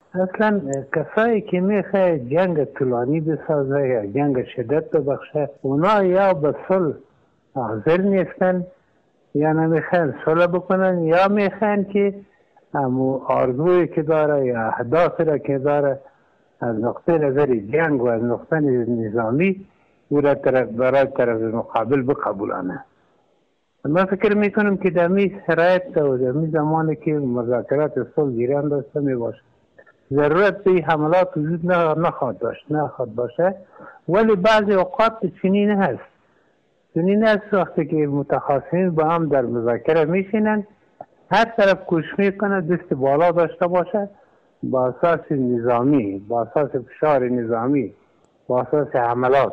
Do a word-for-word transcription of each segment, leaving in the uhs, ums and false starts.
اصلا کسایی که میخواه جنگ طولانی بسازه یا جنگ شدت ببخشه، اونا یا به صلح حاضر نیستن یا نمیخوان صلح بکنن، یا میخوان که امو آرزوی که داره یا اهدافی را که داره از نقطه نظر جنگ و از نقطه نظامی او را طرف برای طرف مقابل بقبولانه. من فکر میکنم که در می شرایط و در می زمانی که مذاکرات صلح جریان داشته می باشه، ضرورت به حملات وجود نخواهد داشت نخواهد باشه، ولی بعضی اوقات چنین هست چنین هست وقتی که متخاصمین با هم در مذاکره میشینن، هر طرف کوشش میکنه دست بالا داشته باشه با اساس نظامی، با اساس فشار نظامی، با اساس حملات.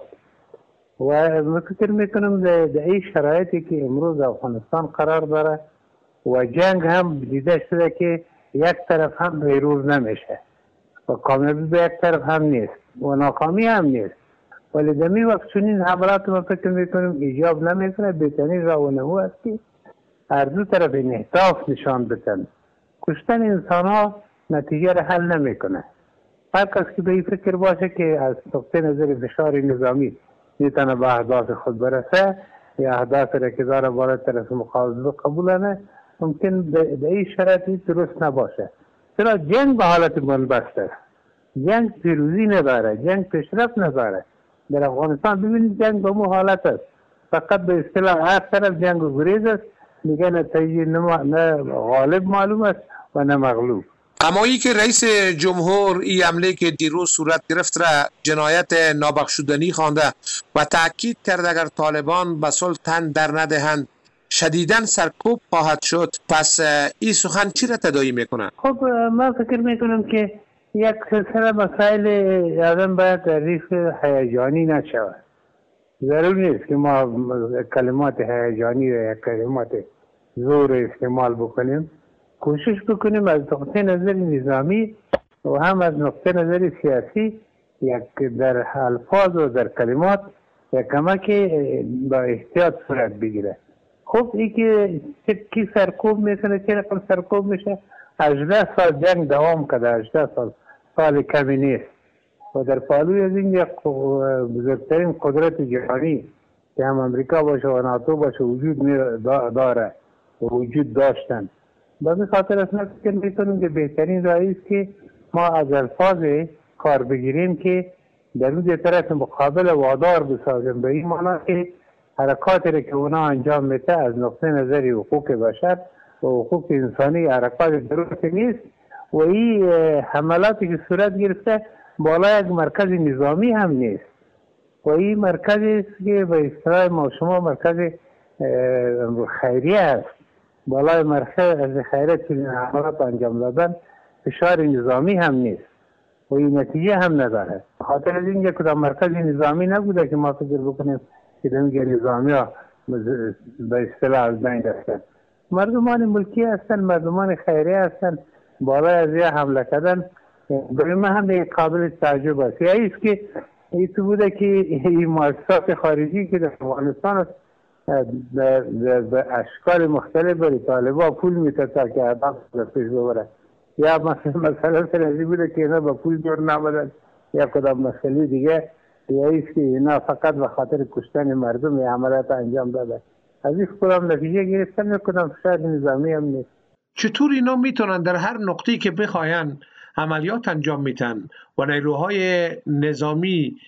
و من فکر میکنم در این شرایطی که امروز افغانستان قرار داره و جنگ هم دیده شده که یک طرف هم پیروز نمیشه و کامیابی به یک طرف هم نیست و ناکامی هم نیست، ولی در می وقت چنین حملات من فکر میکنم ایجاب نمیکنه. بهترین راه و است که هر دو طرف انعطاف نشان بدن. کشتن انسان ها نتیجه را حل نمیکنه. هر کس که به این فکر باشه که از نقطه نظر فشار نظامی میتونه به اهداف خود برسه یا اهداف را که داره بالا طرف مقابل قبولانه، ممکن در این شرایطی درست نباشه. چرا جنگ به حالت بنبست است، جنگ پیروزی نداره، جنگ پیشرفت نداره. در افغانستان ببینید جنگ به مو حالت است، فقط به اصطلاح هر طرف جنگ و گریز است، میگه نتیجه نه غالب معلوم است و نه مغلوب. اما ای که رئیس جمهور این حمله که دیروز صورت گرفت را جنایت نابخشودنی خوانده و تاکید کرد اگر طالبان به صلح تن در ندهند شدیداً سرکوب خواهد شد، پس این سخن چی را تداعی میکنه؟ خب من فکر میکنم که یک سلسله مسائل آدم باید تعریف هیجانی نشود. ضرور نیست که ما کلمات هیجانی و کلمات زور استعمال بکنیم. کوشش بکنیم از نقطه نظر نظامی و هم از نقطه نظر سیاسی یک در الفاظ و در کلمات یک کمک با احتیاط صورت بگیره. خب ای که کی سرکوب میکنه، چه رقم سرکوب میشه؟ هجده سال جنگ دوام کرده، هجده سال سال کمی نیست و در پالوی از این یک بزرگترین قدرت جهانی که هم امریکا باشه و ناتو باشه وجود داره و وجود داشتن. به این خاطر اصلا فکر میکنم که بهترین راهی است که ما از الفاظ کار بگیریم که در روی طرف مقابل وادار بسازیم، به این معنی که حرکاتی که اونا انجام میده از نقطه نظر حقوق بشر و حقوق انسانی حرکات درست نیست و این حملاتی که صورت گرفته بالا یک مرکز نظامی هم نیست و این مرکزی است که به اصطلاح ما شما مرکز خیریه است. بالای مرکز از خیریه چنین حملات انجام دادن فشار نظامی هم نیست و این نتیجه هم نداره. خاطر از اینکه کدام مرکز نظامی نبوده که ما فکر بکنیم که دنگه نظامی ها به اصطلاح از بین رفتن. مردمان ملکی هستن، مردمان خیریه هستن، بالای از یه حمله کردن برای من هم قابل تعجب است. یا ایست که این تو بوده که این مؤسسات خارجی که در افغانستان است به اشکال مختلف برای طالبا پول میتد تا که اهداف را پیش ببرد، یا مثلا مثلا سرازی بوده که اینا با پول دور نامدن یا کدام مسئله دیگه، یا ایست که اینا فقط به خاطر کشتن مردم عملیات انجام داده. از این کدام نتیجه گرفتن و کدام فشار نظامی هم نیست. چطور اینا میتونن در هر نقطه‌ای که بخواین عملیات انجام میتن و نیروهای نظامی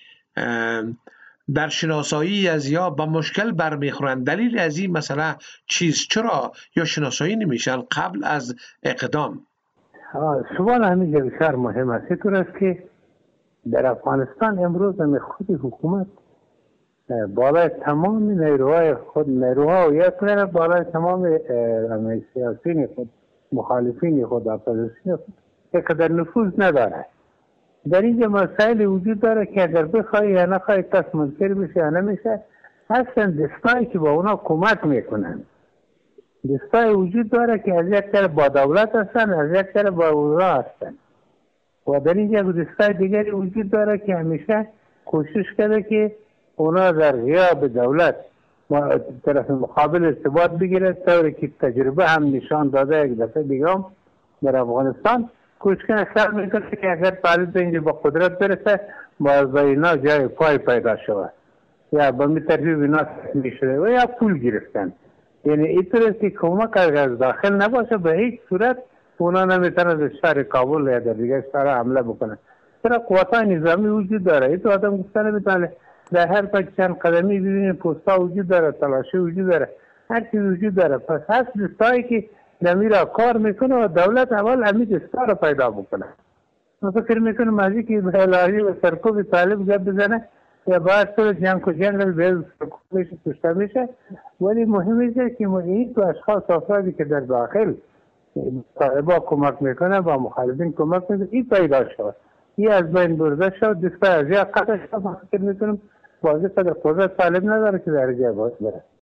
در شناسایی از یا با مشکل برمیخورن؟ دلیل از این مسئله چیز؟ چرا یا شناسایی نمیشن قبل از اقدام؟ سوال همینجا بسیار مهم است. اینطور است که در افغانستان امروز هم خود حکومت بالای تمام نیروهای خود، نیروها و یک کنه بالای تمام سیاسین خود، مخالفین خود، اپوزیسیون خود اینقدر نفوذ نداره. در اینجا مسائل وجود داره که اگر بخوای یا نخوای کس منکر بشه یا نمیشه، هستن دستایی که با اونا کمک میکنن. دستای وجود داره که از یک طرف با دولت هستن، از یک طرف با اونا هستن و در اینجا دستای دیگری وجود داره که همیشه کوشش کرده که اونا در غیاب دولت طرف مقابل ارتباط بگیره، طوری که تجربه هم نشان داده یک دفعه دیگه در افغانستان کوشکن خیال میکنه که اگر طالب اینجا با قدرت برسه باز به اینا جای پای پیدا شود یا به می ترتیب اینا تسمی شده و یا پول گرفتن. یعنی اینطور که کمک از داخل نباشه به هیچ صورت اونا نمیتونه در شهر کابل یا در دیگه شهر حمله بکنه. چرا قوتای نظامی وجود داره. این تو آدم گفته نمیتونه در هر پاک چند قدمی ببینید پوستا وجود داره، تلاشی وجود داره، هر چیز وجود داره. پس هست دستایی که نمیرا کار میکنه و دولت اول امید دستا رو پیدا بکنه. من فکر میکنم مازی که به الهی و سرکوب طالب گپ بزنه یا باید تو جنگ و جنگل به سرکوب میشه کشته میشه، ولی مهم است که این تو اشخاص افرادی که در داخل طالبا کمک میکنه با مخالفین کمک میکنه این پیدا شد، این از بین برده شد، دسته از یا قطع شد. من فکر میکنم بازی قدر قدرت طالب نداره که در جای باید بره.